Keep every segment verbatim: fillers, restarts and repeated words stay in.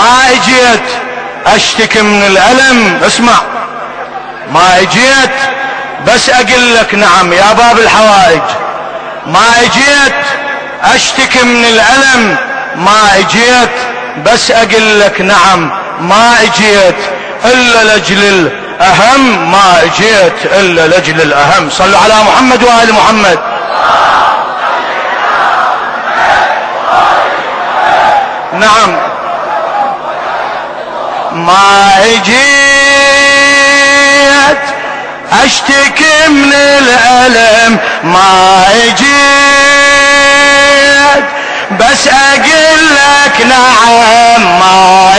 ما اجيت اشتكي من الألم، اسمع، ما اجيت بس اقول لك نعم يا باب الحوائج، ما اجيت اشتكي من الألم، ما اجيت بس اقول لك نعم، ما اجيت الا لاجل الاهم، ما اجيت الا لاجل الاهم. صلوا على محمد وآل محمد. نعم، ما اجيت اشتكي من الألم، ما اجيت بس اقول لك نعم، ما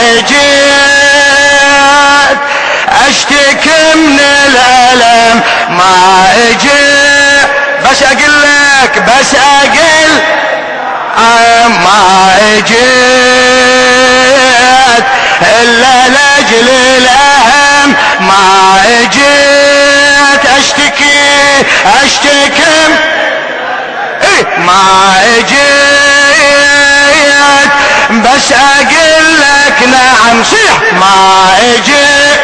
اجيت اشتكي من الألم، ما اجيت بس اقول لك، بس اقول ما اجيت الا لاجل الاهم، ما اجيت اشتكي اشتكي ايه، ما اجيت بس اقول لك نعم، صيح، ما اجيت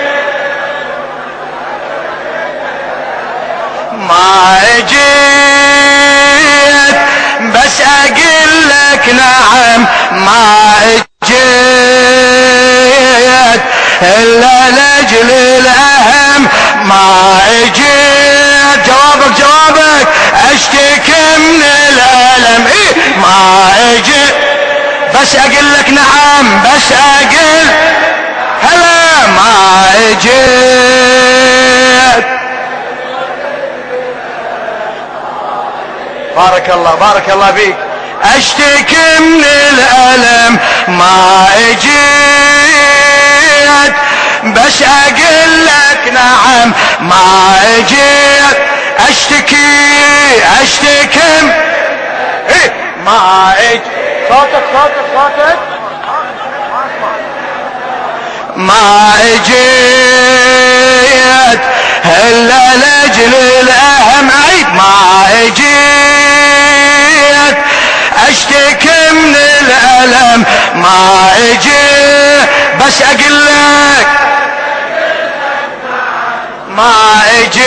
ما اجيت بس اقول لك نعم، ما اجيت الا لاجل الاهم، ما اجيت جوابك جوابك اشتكي من الالم، إيه ما اجيت بس اقول لك نعم، بس اقول هلا، ما اجيت. بارك الله بارك الله فيك. اشتكي من الألم، ما اجيت بس اقول لك نعم، ما اجيت اشتكي اشتكي ايه، ما اجيت صوتك صوتك صوتك ما اجيت الا لاجل الاهم، عيد، ما اجيت اشتكي من الألم، ما اجيت بس اقول لك، ما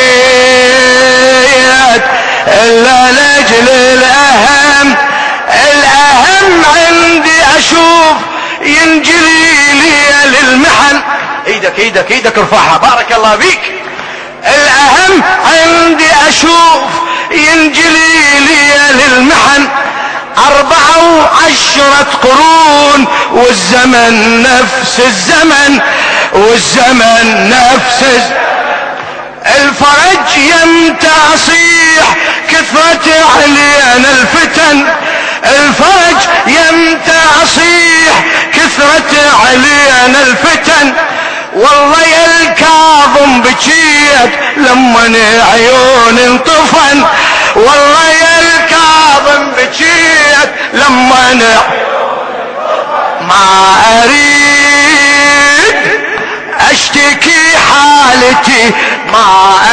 اجيت الا لاجل الاهم، الاهم عندي اشوف ينجلي لي للمحن، ايدك ايدك ايدك ارفعها، بارك الله فيك. الاهم عندي اشوف ينجلي لي للمحن، اربعة وعشرة قرون والزمن نفس الزمن، والزمن نفس الزمن، الفرج يمتى اصيح كثرة علينا الفتن، الفرج يمتى اصيح كثرة علينا الفتن، والله يا الكاظم بكيت لمن عيون انطفن، والله يا الكاظم بكيت لمن ما اريد اشتكي حالتي، ما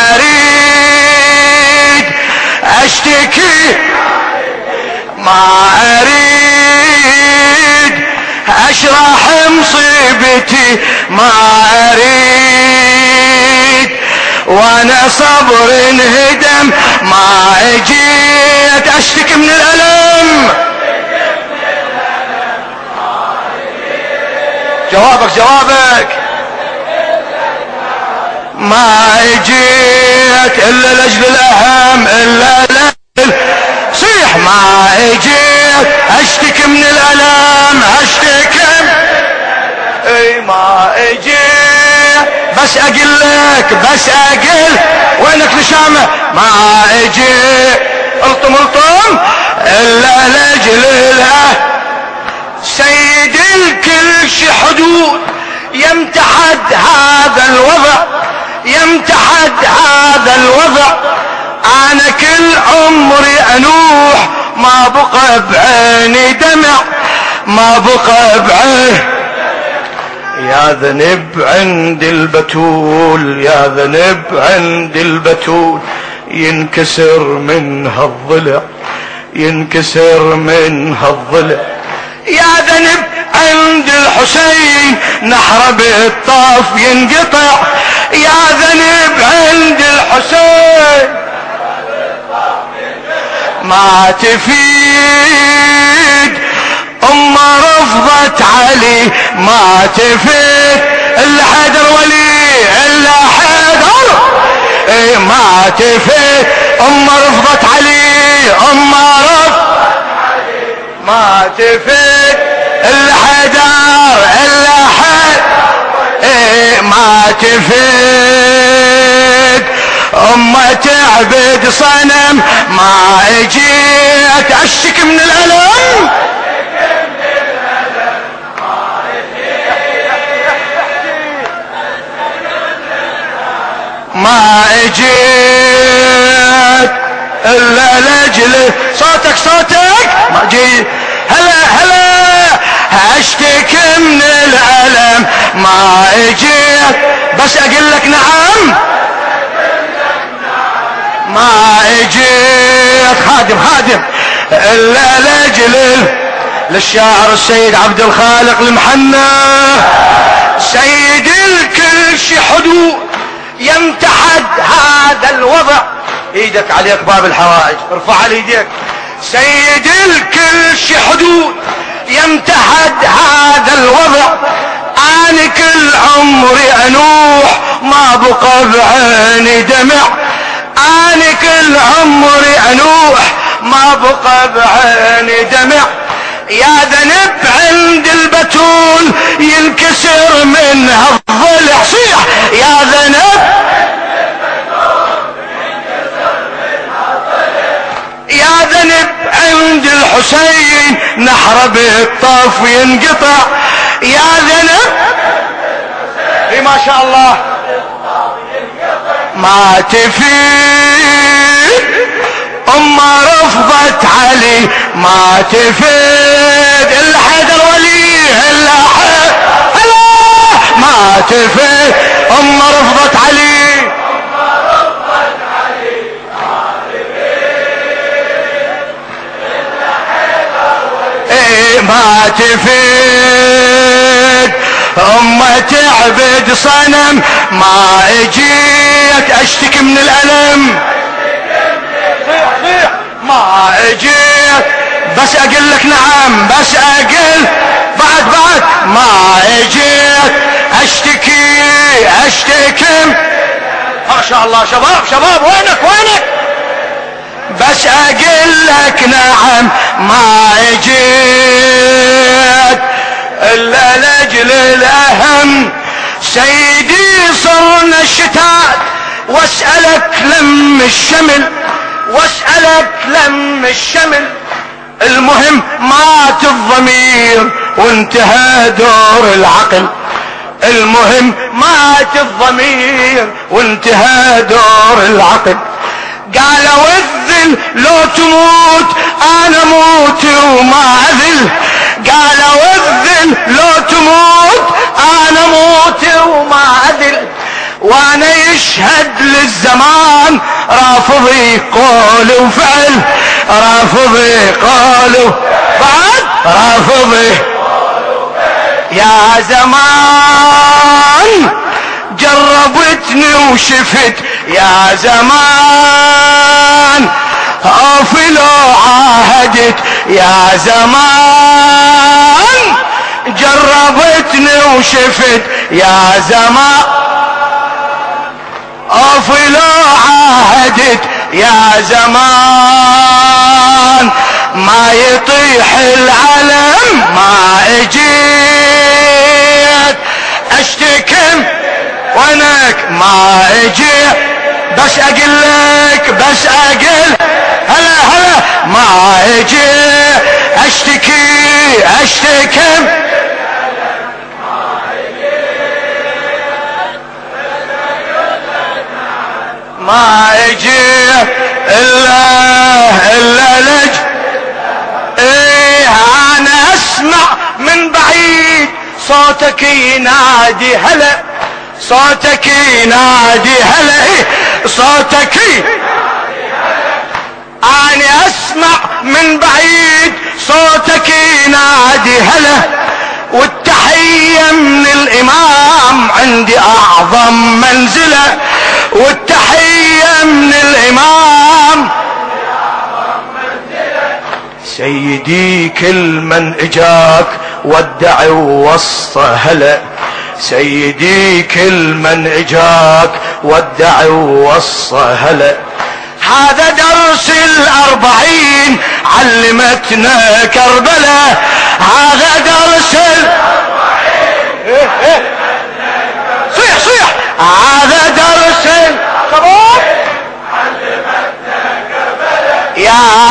اريد اشتكي، ما اريد اشرح مصيبتي، ما اريد وانا صبر انهدم، ما اجيت اشتكي من الالم. جوابك جوابك ما اجيت الا لاجل الاهم، الا لاجل صيح، ما اجيت اشتكي من الالم، اشتكي اي ما اجيت بس اقول لك، بس اقول وينك نشامه، ما اجيت الطم الطم الا لاجل الاهم، سيد الكل شي حدود يمتحد هذا الوضع، يمتحد هذا الوضع، انا كل عمري انوح ما بقى بعيني دمع، ما بقى بعيني، يا ذنب عند البتول، يا ذنب عند البتول، ينكسر من هالضلع، ينكسر من هالضلع، يا ذنب عند الحسين نحر بالطاف ينقطع، يا ذنب عند الحسين ما تفيد، أمه رفضت علي ما تفيد، إلا حيدر ولي إلا حيدر إيه ما تفيد، أمه رفضت علي أمه رفضت علي ما تفيد، إلا حيدر إلا حيدر إيه ما تفيد، أمه تعبد صنم ما اجيت اشتكي من الألم، ما اجيت الا لاجل صوتك صوتك ما جيت، هلا هلا اشتكي من الألم ما اجيت، بس اقول لك نعم ما اجيت خادم خادم الا لاجل للشاعر السيد عبد الخالق المحنى، سيد الكل شي حدود يمتحد هذا الوضع، ايدك عليك باب الحوائج ارفع على ايديك، سيد الكل شي حدود يمتحد هذا الوضع، انا كل عمري انوح ما بقى بعيني دمع، أنا كل عمري أنوح ما بقى بعيني دمع، يا ذنب عند البتول ينكسر منها الضلع، صيح يا ذنب يا ذنب عند الحسين نحر بالطاف ينقطع، يا ذنب اي ما شاء الله ما تفيد، أمه رفضت علي ما تفيد، إلا حيدر ولي إلا حيدر ما تفيد، أمه رفضت علي إيه ما تفيد، أمه تعبد صنم ما اجيت اشتكي من الألم ما اجيت، بس اقول لك نعم بس اقول بعد بعد ما اجيت اشتكي اشتكي، ما شاء الله شباب شباب وينك وينك، بس اقول لك نعم ما اجيت الا لاجل الاهم، سيدي صرنا الشتات واسألك لم الشمل واسألك لم الشمل، المهم مات الضمير وانتهى دور العقل، المهم مات الضمير وانتهى دور العقل، قالوا الذل لو تموت انا موت وما اذل، قالوا الذل لو تموت انا موت وما اذل، وانا يشهد للزمان رافضي قول وفعل، رافضي قول بعد رافضي يا زمان جربتني وشفت، يا زمان افلو عاهدت، يا زمان جربتني وشفت، يا زمان افلو عاهدت، يا زمان ما يطيح العلم ما اجيت اشتكم وينك ما اجيت، بس اقول لك بس اقول هلا هلا ما اجيت اشتكي اشتكم ما اجي الا الا لج، ايه انا اسمع من بعيد صوتك ينادي هلا، صوتك ينادي هلا، ايه صوتك انا اسمع من بعيد صوتك ينادي هلا، والتحية الامام عندي اعظم منزلة، والتحية من الامام سيدي كل من اجاك ودع ووصى هلا، سيدي كل من اجاك ودع ووصى هلا. هذا درس الاربعين علمتنا كربلاء، هذا درس الاربعين صيح صيح، هذا درس الاربعين علمتنا كربلاء. يا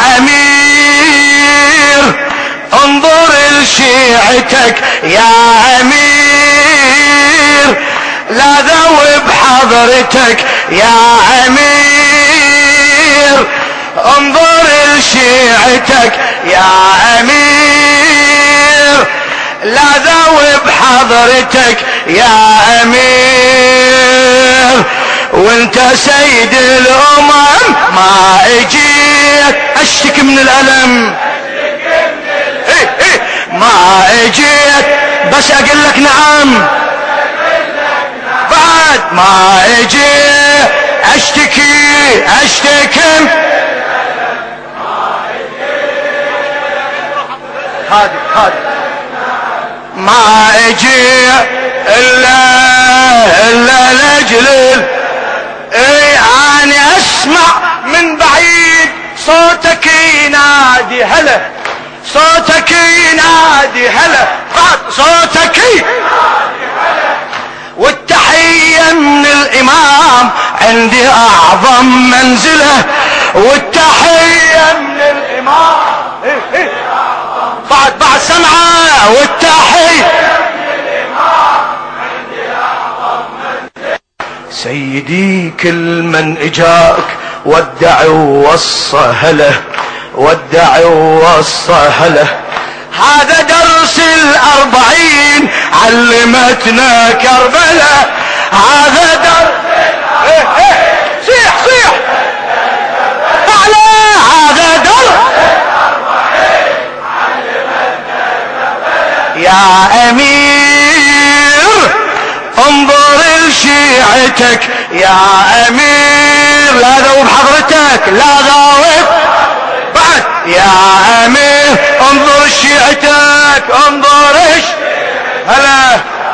امير انظر لشيعتك يا امير، لا ذوب حضرتك يا امير، انظر لشيعتك يا امير، لا ذوب حضرتك يا امير. وانت سيد الامم ما اجيت اشتكي من الالم، ايه ايه ما اجيت بس اقول لك نعم، بعد ما اجيت اشتكي اشتكي هادي هادي ما اجي الا الا لاجل اي اني اسمع من بعيد صوتك ينادي هلا، صوتك ينادي هلا، بعد صوتك ينادي هلا. والتحية من الامام عندي اعظم منزلة، والتحية من الامام إيه إيه. بعد بعد سمعة والتحية من الامام عندي اعظم منزلة. سيدي كل من اجاك ودع ووصى هلا، ودع ووصى هلا. هذا درس الاربعين علمتنا كربلاء، هذا درس ايه ايه صيح صيح اعلى، هذا درس الاربعين علمتنا كربلاء. يا امير انظر لشيعتك يا امير، لا ذوب حضرتك لا ذوب بعد. يا امير انظر شيعتك انظر ايش هلا،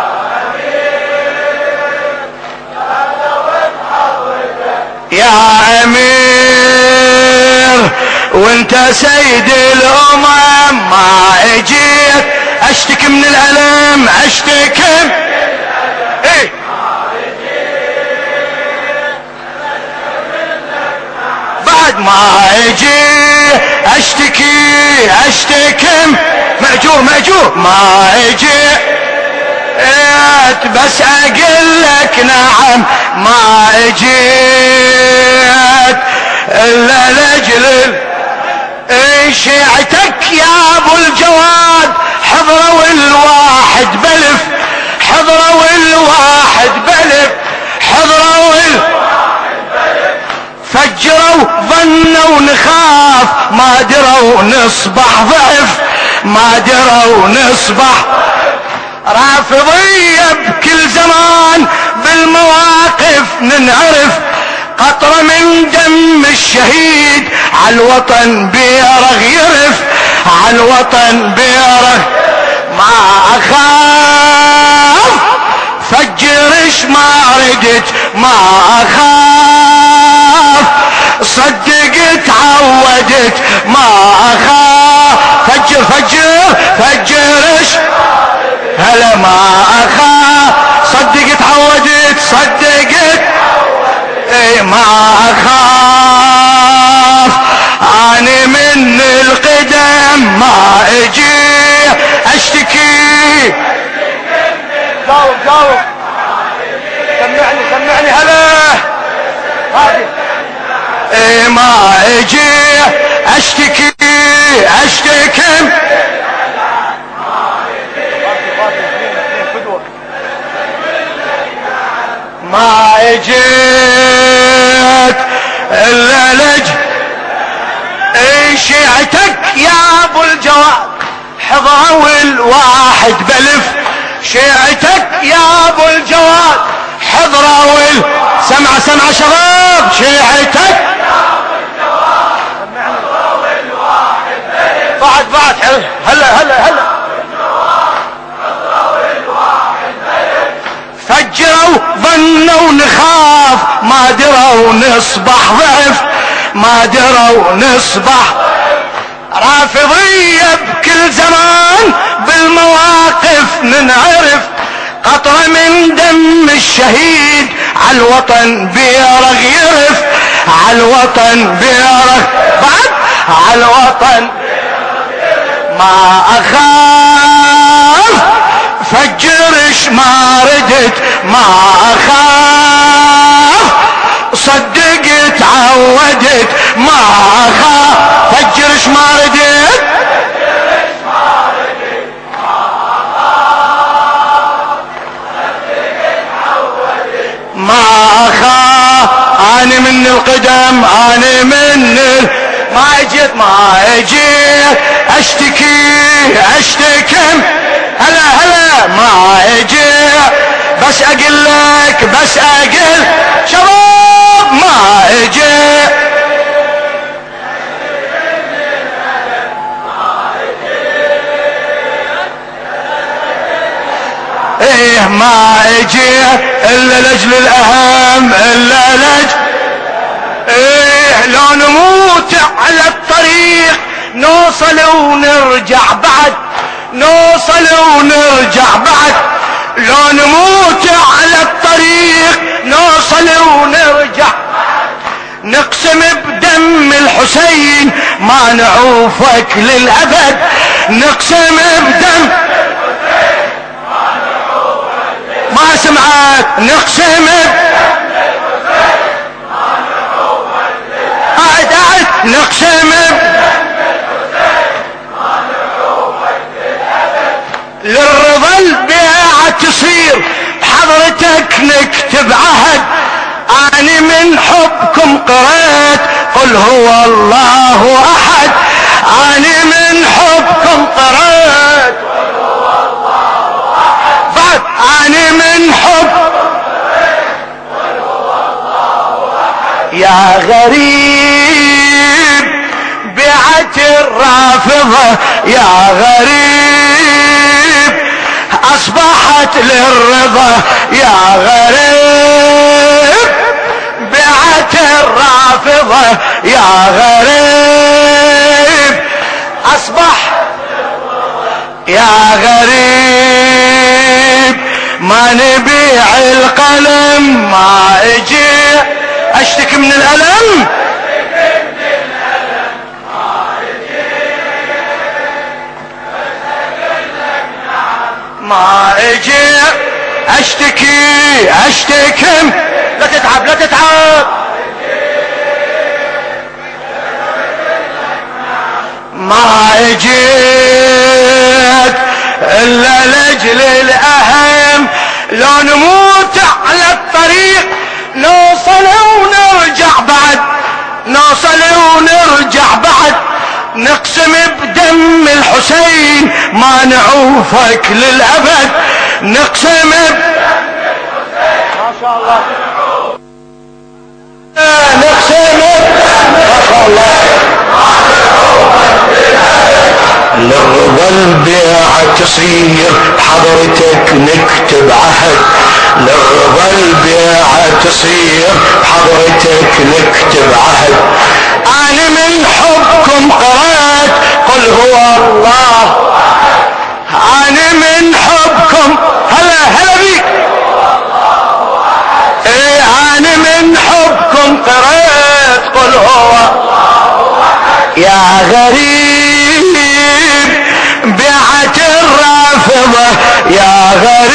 يا امير وانت سيد الامم ما اجيت اشتكي من الالم، اشتكي ايه بعد ما اجي اشتكي اشتكي مأجور مأجور ما اجي بس اقول لك نعم ما اجيت الا لاجل شيعتك يا ابو الجواد، حضروا الواحد بلف، حضروا الواحد بلف، حضروا الواحد بلف، فجروا ظنوا نخاف ما دروا نصبح ضعف، ما دروا نصبح رافضية بكل زمان بالمواقف ننعرف، قطرة من دم الشهيد عالوطن بيرغ يرف، عالوطن بيرغ ما اخاف فجرش ما ردت ما اخاف صدقت عودت ما اخاف فجر فجر فجرش هلا ما اخاف صدقت عودت صدقت اي ما اخاف اني من القدم ما اجي اشتكي. جاوب جاوب سمعني سمعني هلا هادي اي ما اجي اشتكي اشتكي ما اجيت الا لج اي شيعتك يا ابو الجواد، حضروا الواحد بلف، شيعتك يا ابو الجواد حضرة وال سمع سمع شباب، شيعتك بعد بعد هلا هلا هلا فجروا ظنوا نخاف ما دروا نصبح ضعف، ما دروا نصبح رافضية بكل زمان بالمواقف ننعرف، قطرة من دم الشهيد عالوطن بيرغ يرف، عالوطن بيرغ بعد عالوطن ما اخاف فجرش ما ردت ما اخاف صدقت عودت ما اخاف فجرش ما ردت ما اخاف اني من القدم اني من ال... ما اجيت ما اجيت اشتكي اشتكم هلا هلا ما اجيت بس اقول لك بس اقول شباب ما اجيت ايه ما اجيت الا لاجل الاهم الا لاجل ايه لو نموت على الطريق نوصل ونرجع بعد نوصل ونرجع بعد لو نموت على الطريق نوصل ونرجع نقسم بدم الحسين ما نعوفك للأبد نقسم بدم ما سمعت نقسم قاعد قاعد نقسم للرضا البيعة تصير بحضرتك نكتب عهد اني من حبكم قرأت قل هو الله احد اني من حبكم قرأت قل هو الله احد بعد اني من حب قل هو الله احد يا غريب بيعة الرافضة يا غريب اصبحت للرضا يا غريب بيعة الرافضة يا غريب اصبح يا غريب ما نبيع القلم ما اجي اشتكي من الالم ما اجي اشتكي اشتكم لا تتعب لا تتعب ما اجيت الا لاجل الاهم لو نموت على الطريق نوصل ونرجع بعد نوصل ونرجع بعد نقسم بدم الحسين ما نعوفك للأبد نقسم بدم الحسين ما شاء الله نقسم ما شاء الله ما نعوفك للأبد للرضا البيعة تصير بحضرتك نكتب عهد للرضا البيعة تصير بحضرتك نكتب عهد أنا من حبكم قرأت قل هو الله أنا من حبكم هلا هلا بيك إيه أنا من حبكم قرأت قل هو يا غريب بيعة الرافضة يا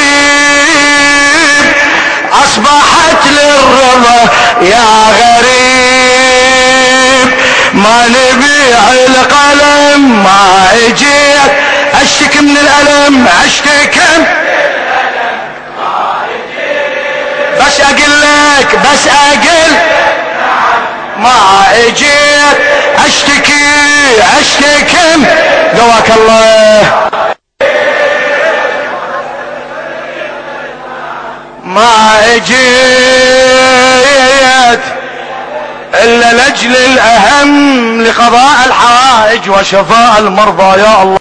غريب أصبحت للرضا يا غريب ما نبيع القلم ما اجيت اشتكي من الالم اشتكي بس اقول لك بس اقول ما اجيت اشتكي اشتكي قواك الله ما اجيت الا لاجل الاهم لقضاء الحوائج وشفاء المرضى يا الله.